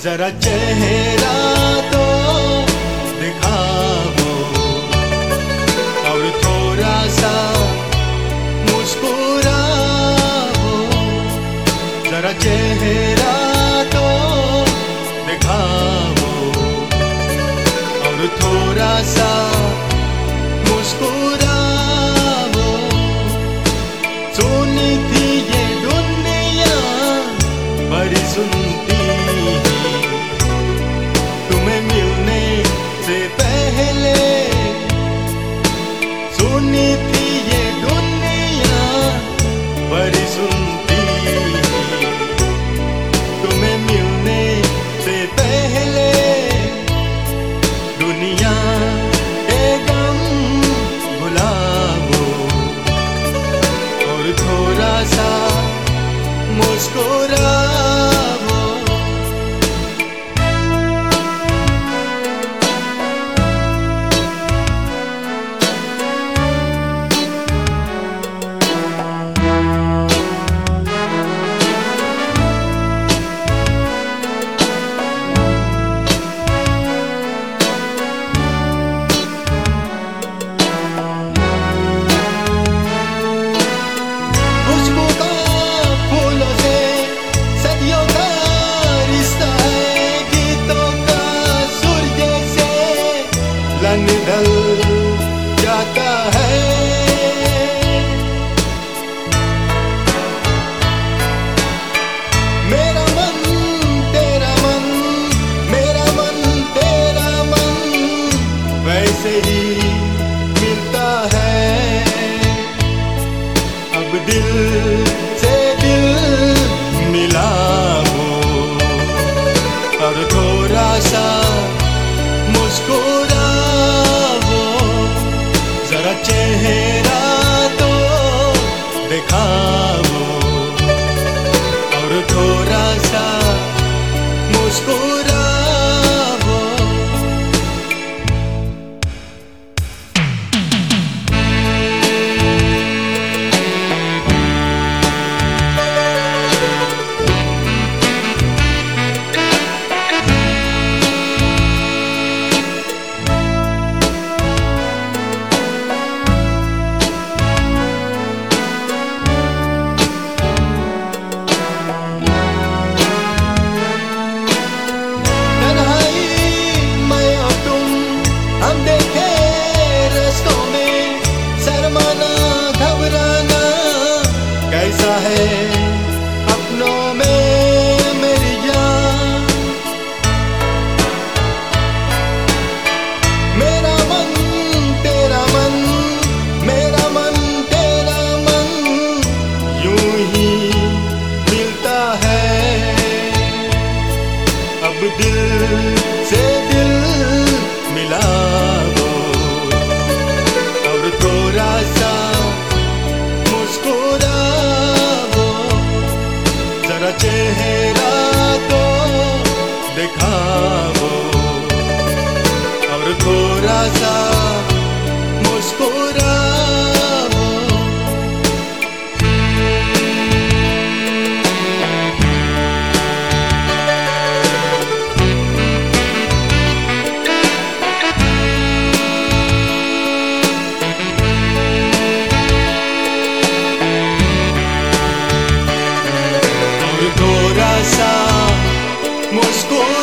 जरा चेहरा तो दिखाओ और थोड़ा सा मुस्कुराओ। जरा चेहरा तो दिखाओ और थोड़ा सा मुस्कुराओ। सोनी थी ये दुनिया बड़ी सुनती, तुम्हें मिलने से पहले। सुनी थी ये दुनिया बड़ी सुनती, तुम्हें मिलने से पहले। दुनिया एकदम भुलाओ और थोड़ा सा मुस्कुराओ। निकल जाता है मेरा मन तेरा मन, मेरा मन तेरा मन वैसे ही मिलता है। अब दिल से दिल मिलाओ और थोड़ा सा मुस्कुराओ। जरा चेहरा तो दिखाओ और थोड़ा सा मुस्कुराओ। कैसा है अपनों में मेरी जान, मेरा मन तेरा मन, मेरा मन तेरा मन यूं ही मिलता है। अब दिल से दिल मिलाओ और थोड़ा सा मुस्कुराओ। जरा चेहरा तो दिखाओ और थोड़ा सा मुस्कुराओ। थोड़ा सा मुस्कुराओ।